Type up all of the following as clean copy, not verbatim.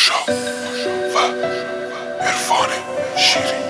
نوشا و عرفان شیری.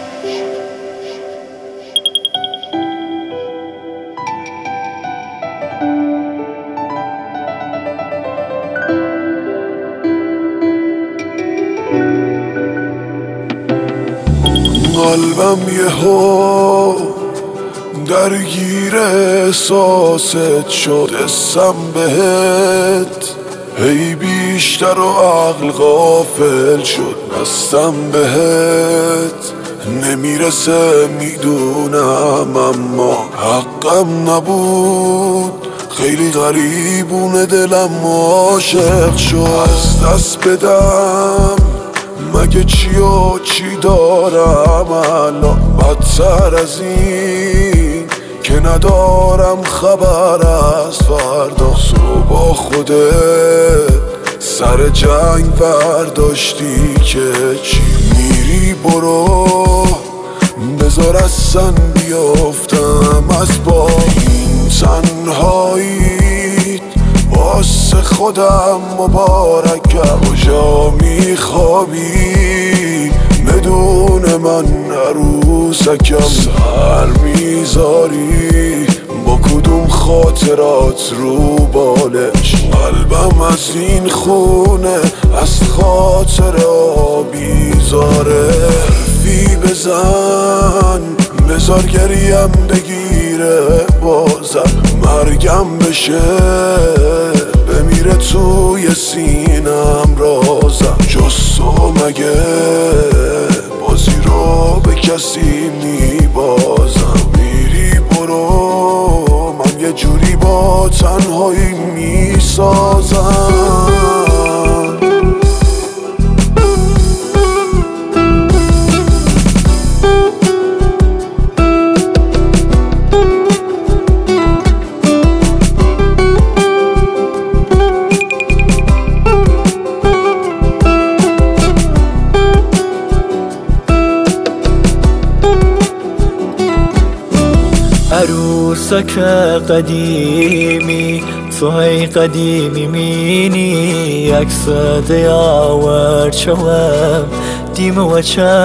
قلبم یهو درگیر احساست شد، اسم بهت هی بیشتر و عقل غافل شد. دستم بهت نمیرسه میدونم، اما حقم نبود. خیلی غریبونه دلم عاشق شد. از دست بدم مگه چی و چی دارم الان، بدتر از این که ندارم خبر از فردا. صبح خودت سر جنگ برداشتی که چی میری برو، بذار اصلا بیافتم از با این تنهاییت. واسه خودم مبارکم، کجا میخوابی بدون من عروسکم. سر میذاری با کدوم خاطرات رو بالش، قلبم از این خونه از خاطر بیزاره. حرفی بزن بذار گریم بگیره بازم، مرگم بشه بمیره توی سینم رازم. جز تو مگه بازی رو به کسی میبازم؟ میری برو من یه جوری با تنهایی میسازم. عروسک قدیمی تو هی قدیمی مینی، عکس دیاور چوم دیم و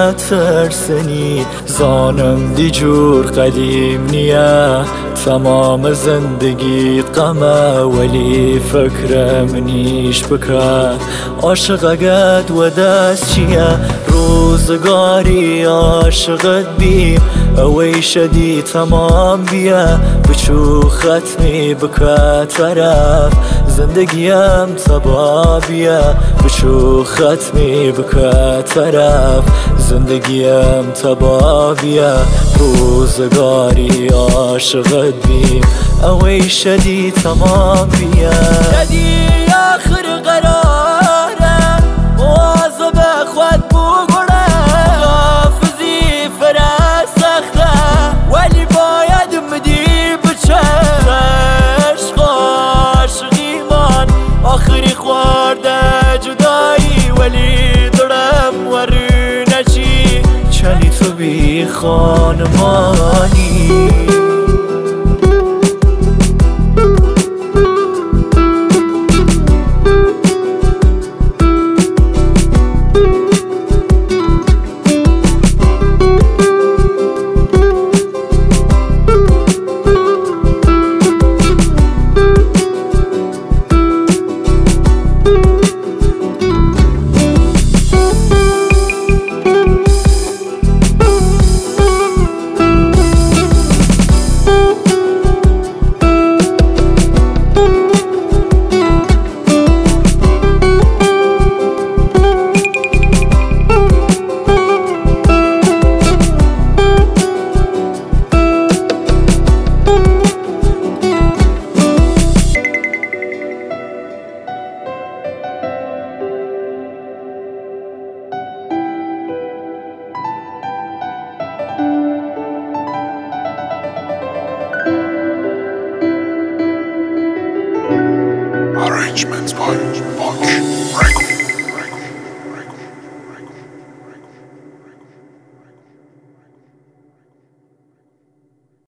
ترسنی. زانم دی جور قدیم نیه تمام زندگیت غمه، ولی فکرم نیش بکه عاشقت و دست چیه. روزگاری عاشقت بیم اوی شدی تمام بیا، بچو ختمی بکه طرف زندگیم تبا بیا. بچو ختمی بکه طرف زندگیم تبا بیا. روزگاری عاشقت بیم اوی شدی تمام بیا. شدی آخر قرارم مواظب خود بگوره، حافظی فرس سخته ولی باید مدی بچه. عشق عاشقی من آخری خورده جدایی، ولی دارم ورو نچی چلی تو بی خانمانی. Arrangements by Bunch Records.